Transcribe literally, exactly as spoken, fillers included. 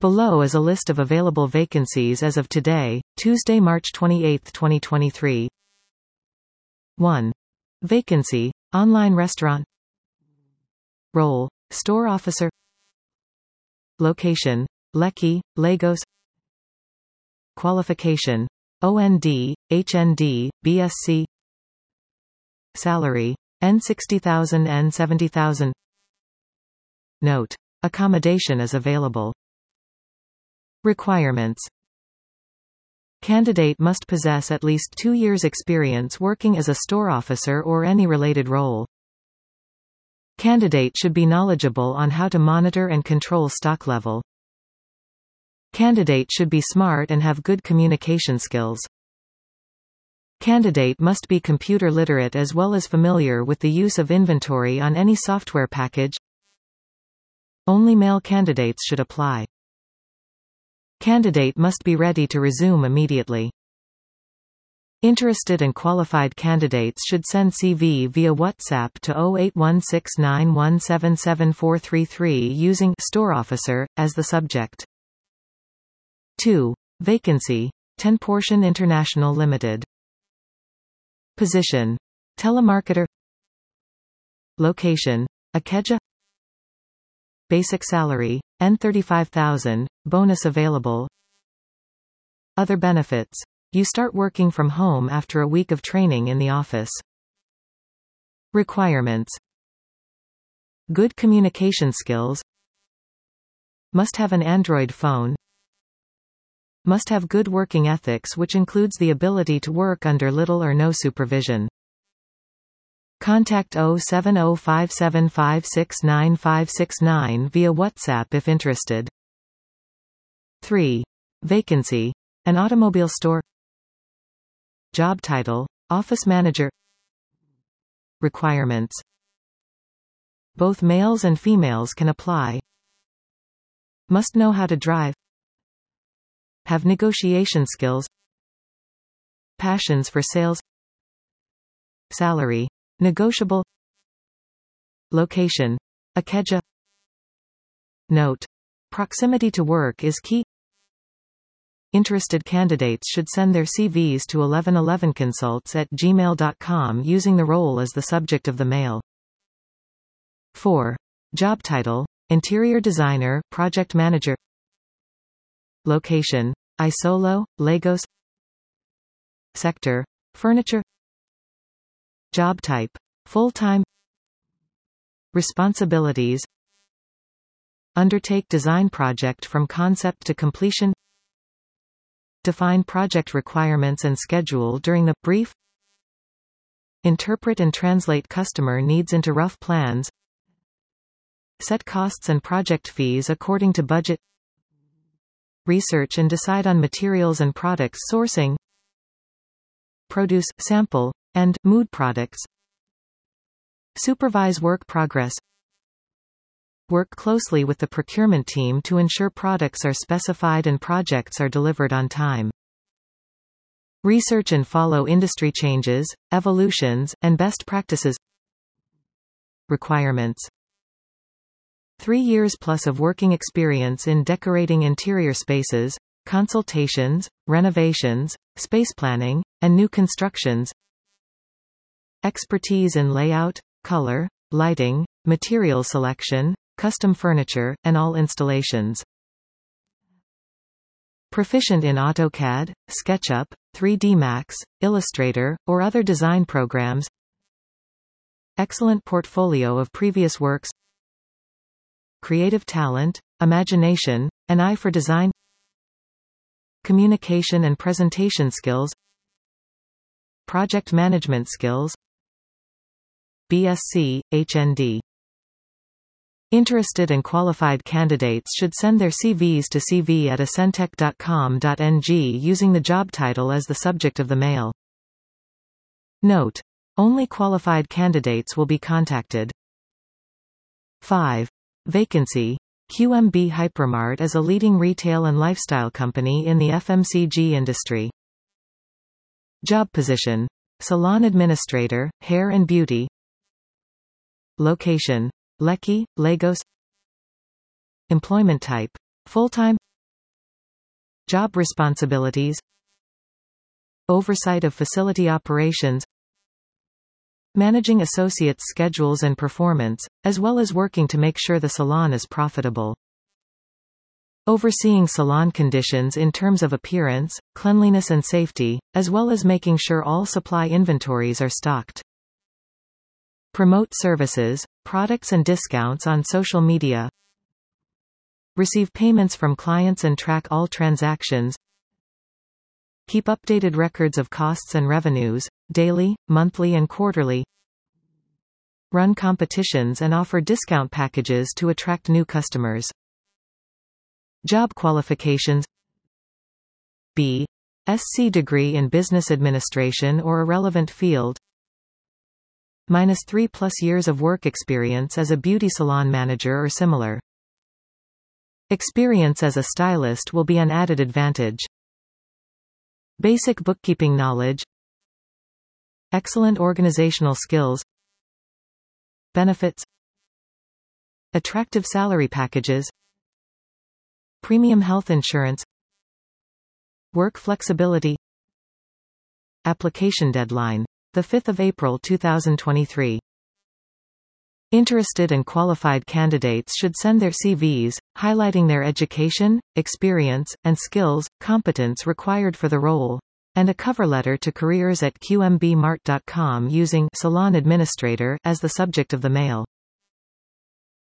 Below is a list of available vacancies as of today, Tuesday, March twenty-eighth, twenty twenty-three. one. Vacancy, online restaurant. Role, store officer. Location, Lekki, Lagos. Qualification, O N D, H N D, B S c. Salary, N sixty thousand N seventy thousand. Note: accommodation is available. Requirements. Candidate must possess at least two years' experience working as a store officer or any related role. Candidate should be knowledgeable on how to monitor and control stock level. Candidate should be smart and have good communication skills. Candidate must be computer literate as well as familiar with the use of inventory on any software package. Only male candidates should apply. Candidate must be ready to resume immediately. Interested and qualified candidates should send C V via WhatsApp to zero eight one six nine one seven seven four three three using store officer as the subject. two. Vacancy, ten Portion International Limited. Position, telemarketer. Location, Ikeja. Basic salary, N thirty-five thousand, bonus available. Other benefits. You start working from home after a week of training in the office. Requirements. Good communication skills. Must have an Android phone. Must have good working ethics, which includes the ability to work under little or no supervision. Contact zero seven zero five seven five six nine five six nine via WhatsApp if interested. three. Vacancy, an automobile store. Job title, office manager. Requirements. Both males and females can apply. Must know how to drive. Have negotiation skills. Passions for sales. Salary, negotiable. Location, Ikeja. Note: proximity to work is key. Interested candidates should send their C Vs to eleven eleven consults at gmail dot com using the role as the subject of the mail. four. Job title, interior designer, project manager. Location, Isolo, Lagos. Sector, furniture. Job type, full-time. Responsibilities. Undertake design project from concept to completion. Define project requirements and schedule during the brief. Interpret and translate customer needs into rough plans. Set costs and project fees according to budget. Research and decide on materials and products sourcing. Produce, sample, and mood products. Supervise work progress. Work closely with the procurement team to ensure products are specified and projects are delivered on time. Research and follow industry changes, evolutions, and best practices. Requirements. Three years plus of working experience in decorating interior spaces, consultations, renovations, space planning, and new constructions. Expertise in layout, color, lighting, material selection, custom furniture, and all installations. Proficient in AutoCAD, SketchUp, three D Max, Illustrator, or other design programs. Excellent portfolio of previous works. Creative talent, imagination, an eye for design. Communication and presentation skills. Project management skills. B S c, H N D. Interested and qualified candidates should send their C Vs to c v at ascentech dot com dot n g using the job title as the subject of the mail. Note: only qualified candidates will be contacted. five. Vacancy, Q M B Hypermart is a leading retail and lifestyle company in the F M C G industry. Job position, salon administrator, hair and beauty. Location, Lekki, Lagos. Employment type, full-time. Job responsibilities: oversight of facility operations, managing associates' schedules and performance, as well as working to make sure the salon is profitable. Overseeing salon conditions in terms of appearance, cleanliness and safety, as well as making sure all supply inventories are stocked. Promote services, products and discounts on social media. Receive payments from clients and track all transactions. Keep updated records of costs and revenues, daily, monthly and quarterly. Run competitions and offer discount packages to attract new customers. Job qualifications: B Sc degree in business administration or a relevant field. Minus three plus years of work experience as a beauty salon manager or similar. Experience as a stylist will be an added advantage. Basic bookkeeping knowledge. Excellent organizational skills. Benefits. Attractive salary packages. Premium health insurance. Work flexibility. Application deadline: the fifth of April two thousand twenty-three. Interested and qualified candidates should send their C Vs, highlighting their education, experience, and skills, competence required for the role, and a cover letter to careers at q m b mart dot com using salon administrator as the subject of the mail.